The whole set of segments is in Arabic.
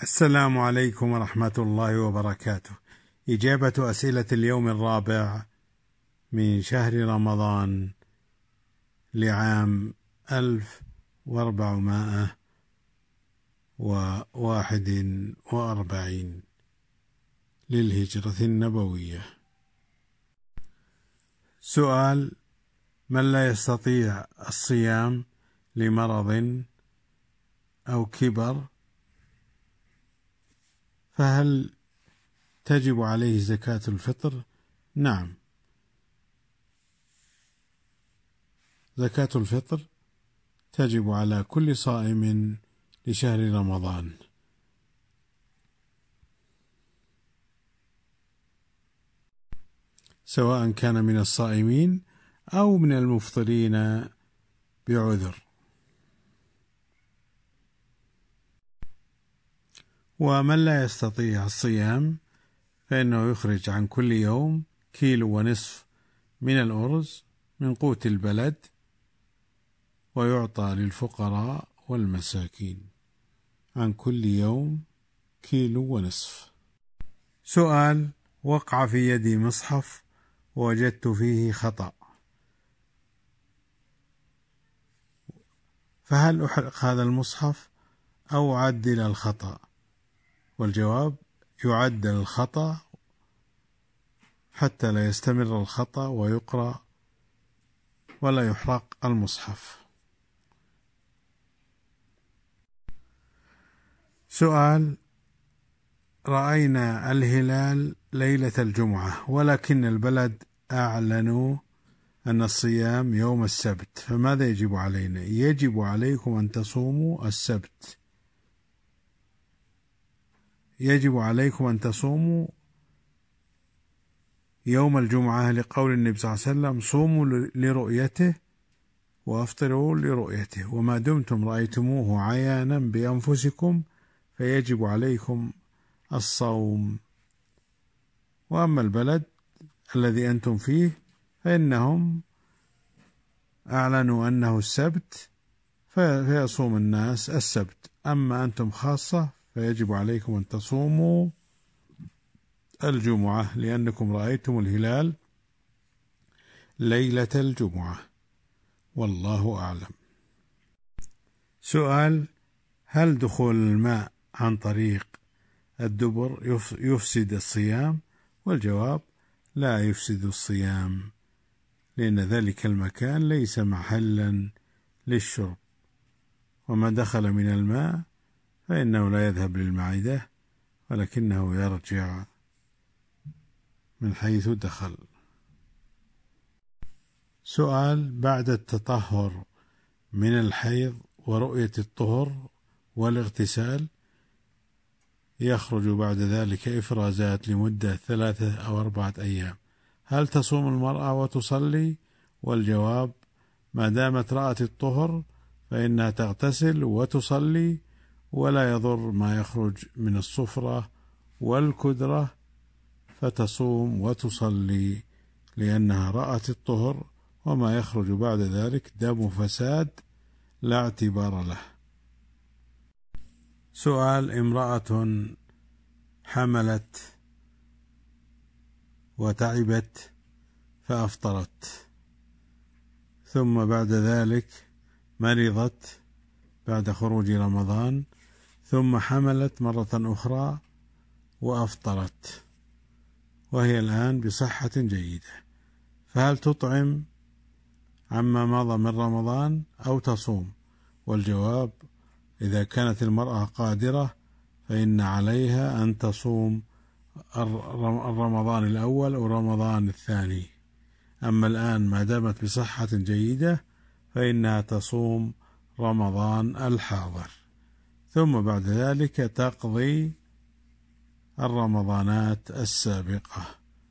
السلام عليكم ورحمة الله وبركاته. إجابة أسئلة اليوم الرابع من شهر رمضان لعام 1441 للهجرة النبوية. سؤال: من لا يستطيع الصيام لمرض أو كبر فهل تجب عليه زكاة الفطر؟ نعم، زكاة الفطر تجب على كل صائم لشهر رمضان، سواء كان من الصائمين أو من المفطرين بعذر. ومن لا يستطيع الصيام فإنه يخرج عن كل يوم 1.5 كيلو من الأرز من قوت البلد ويعطى للفقراء والمساكين عن كل يوم 1.5 كيلو. سؤال: وقع في يدي مصحف ووجدت فيه خطأ، فهل أحرق هذا المصحف أو أعدل الخطأ؟ والجواب: يعدل الخطأ حتى لا يستمر الخطأ ويقرأ، ولا يحرق المصحف. سؤال: رأينا الهلال ليلة الجمعة ولكن البلد أعلنوا أن الصيام يوم السبت، فماذا يجب علينا؟ يجب عليكم أن تصوموا السبت، يجب عليكم أن تصوموا يوم الجمعة لقول النبي صلى الله عليه وسلم: صوموا لرؤيته وأفطروا لرؤيته، وما دمتم رأيتموه عيانا بأنفسكم فيجب عليكم الصوم. وأما البلد الذي أنتم فيه فإنهم أعلنوا أنه السبت فيصوم الناس السبت، أما أنتم خاصة فيجب عليكم أن تصوموا الجمعة لأنكم رأيتم الهلال ليلة الجمعة، والله أعلم. سؤال: هل دخول الماء عن طريق الدبر يفسد الصيام؟ والجواب: لا يفسد الصيام، لأن ذلك المكان ليس محلا للشرب، وما دخل من الماء فإنه لا يذهب للمعدة ولكنه يرجع من حيث دخل. سؤال: بعد التطهر من الحيض ورؤية الطهر والاغتسال يخرج بعد ذلك إفرازات لمدة 3 أو 4 أيام، هل تصوم المرأة وتصلي؟ والجواب: ما دامت رأت الطهر فإنها تغتسل وتصلي، ولا يضر ما يخرج من الصفرة والكدرة، فتصوم وتصلي لأنها رأت الطهر، وما يخرج بعد ذلك دم فساد لا اعتبار له. سؤال: امرأة حملت وتعبت فأفطرت، ثم بعد ذلك مرضت بعد خروج رمضان، ثم حملت مرة أخرى وأفطرت وهي الآن بصحة جيدة، فهل تطعم عما مضى من رمضان أو تصوم؟ والجواب: إذا كانت المرأة قادرة فإن عليها أن تصوم الرمضان الأول أو رمضان الثاني، أما الآن ما دامت بصحة جيدة فإنها تصوم رمضان الحاضر، ثم بعد ذلك تقضي الرمضانات السابقة،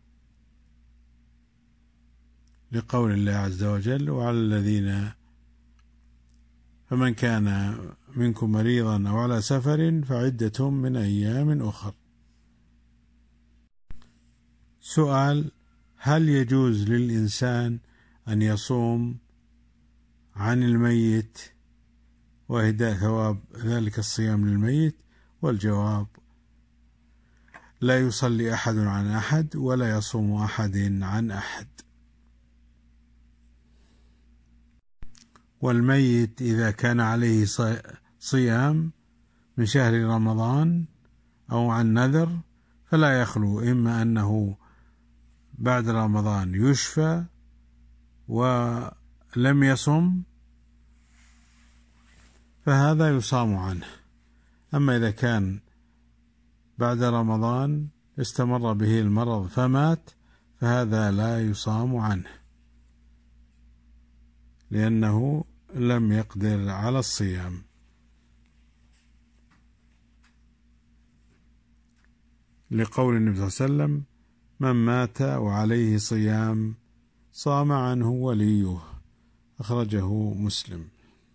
لقول الله عز وجل: وعلى الذين فمن كان منكم مريضا أو على سفر فعدة من أيام أخر. سؤال: هل يجوز للإنسان أن يصوم عن الميت وإهداء ثواب ذلك الصيام للميت؟ والجواب: لا يصلي أحد عن أحد ولا يصوم أحد عن أحد. والميت إذا كان عليه صيام من شهر رمضان أو عن نذر فلا يخلو إما أنه بعد رمضان يشفى ولم يصم فهذا يصام عنه، أما إذا كان بعد رمضان استمر به المرض فمات فهذا لا يصام عنه لأنه لم يقدر على الصيام. لقول النبي صلى الله عليه وسلم: من مات وعليه صيام صام عنه وليه، أخرجه مسلم.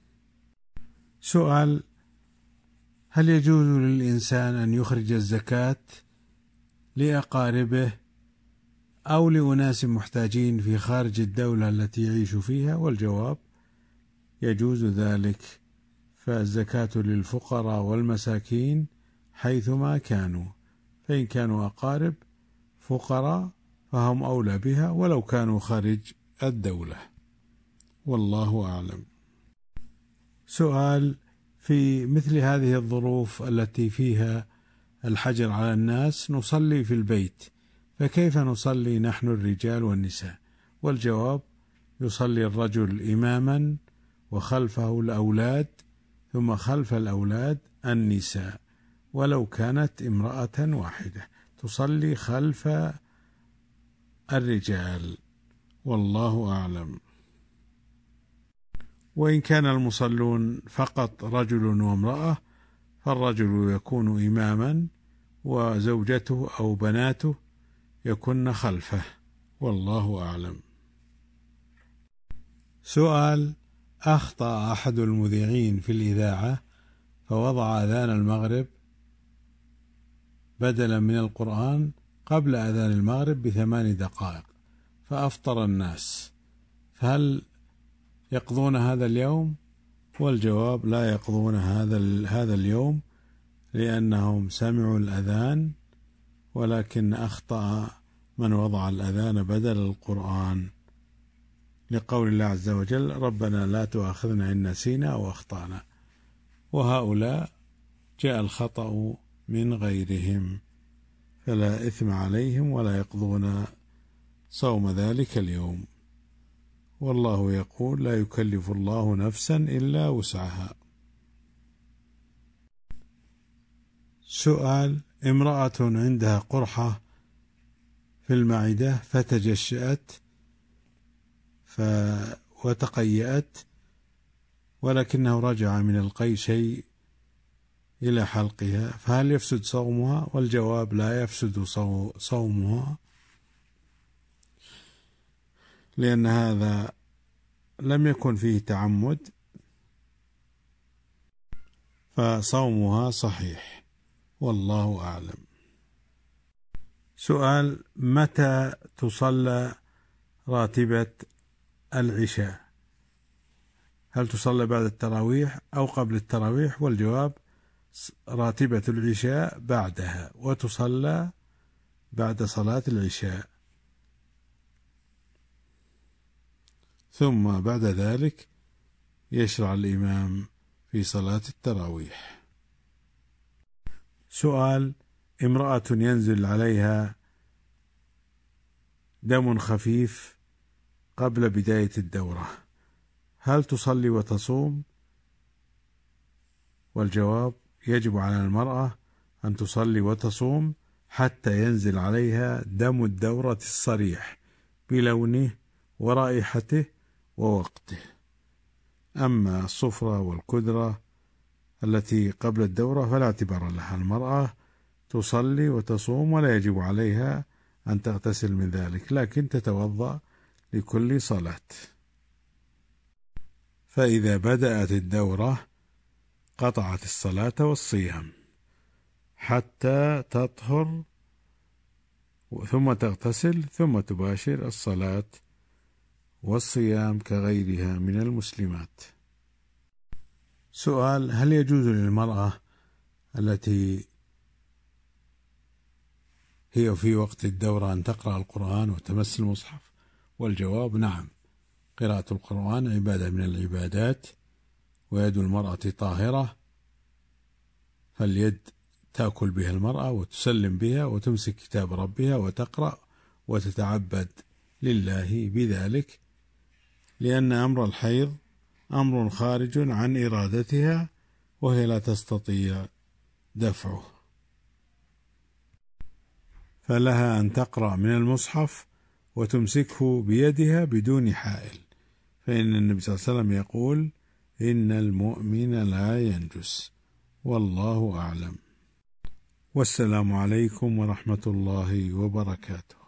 سؤال: هل يجوز للإنسان أن يخرج الزكاة لأقاربه أو لأناس محتاجين في خارج الدولة التي يعيش فيها؟ والجواب: يجوز ذلك، فالزكاة للفقراء والمساكين حيثما كانوا، فإن كانوا أقارب فقراء فهم أولى بها ولو كانوا خارج الدولة، والله أعلم. سؤال: في مثل هذه الظروف التي فيها الحجر على الناس نصلي في البيت، فكيف نصلي نحن الرجال والنساء؟ والجواب: يصلي الرجل إماما وخلفه الأولاد، ثم خلف الأولاد النساء، ولو كانت امرأة واحدة تصلي خلف الرجال، والله أعلم. وإن كان المصلون فقط رجل وامرأة فالرجل يكون إماما وزوجته أو بناته يكن خلفه، والله أعلم. سؤال: أخطأ أحد المذيعين في الإذاعة فوضع أذان المغرب بدلا من القرآن قبل أذان المغرب ب8 دقائق فأفطر الناس، فهل يقضون هذا اليوم؟ والجواب: لا يقضون هذا اليوم لأنهم سمعوا الأذان، ولكن أخطأ من وضع الأذان بدل القرآن، لقول الله عز وجل: ربنا لا تؤاخذنا إن نسينا أو أخطأنا، وهؤلاء جاء الخطأ من غيرهم فلا إثم عليهم ولا يقضون صوم ذلك اليوم، والله يقول: لا يكلف الله نفسا إلا وسعها. سؤال: امرأة عندها قرحة في المعدة فتجشأت وتقيأت ولكنه رجع من القيء شيء إلى حلقها، فهل يفسد صومها؟ والجواب: لا يفسد صومها، لأن هذا لم يكن فيه تعمد، فصومها صحيح، والله أعلم. سؤال: متى تصلى راتبة العشاء؟ هل تصلى بعد التراويح أو قبل التراويح؟ والجواب: راتبة العشاء بعدها، وتصلى بعد صلاة العشاء، ثم بعد ذلك يشرع الإمام في صلاة التراويح. سؤال: امرأة ينزل عليها دم خفيف قبل بداية الدورة، هل تصلي وتصوم؟ والجواب: يجب على المرأة أن تصلي وتصوم حتى ينزل عليها دم الدورة الصريح بلونه ورائحته ووقته، أما الصفرة والكدرة التي قبل الدورة فلا اعتبار لها، المرأة تصلي وتصوم ولا يجب عليها أن تغتسل من ذلك، لكن تتوضأ لكل صلاة. فإذا بدأت الدورة قطعت الصلاة والصيام حتى تطهر ثم تغتسل ثم تباشر الصلاة والصيام كغيرها من المسلمات. سؤال: هل يجوز للمرأة التي هي في وقت الدورة أن تقرأ القرآن وتمس المصحف؟ والجواب نعم، قراءة القرآن عبادة من العبادات، ويد المرأة طاهرة، فاليد تأكل بها المرأة وتسلم بها وتمسك كتاب ربها وتقرأ وتتعبد لله بذلك، لأن أمر الحيض أمر خارج عن إرادتها وهي لا تستطيع دفعه، فلها أن تقرأ من المصحف وتمسكه بيدها بدون حائل، فإن النبي صلى الله عليه وسلم يقول: إن المؤمن لا ينجس. والله أعلم، والسلام عليكم ورحمة الله وبركاته.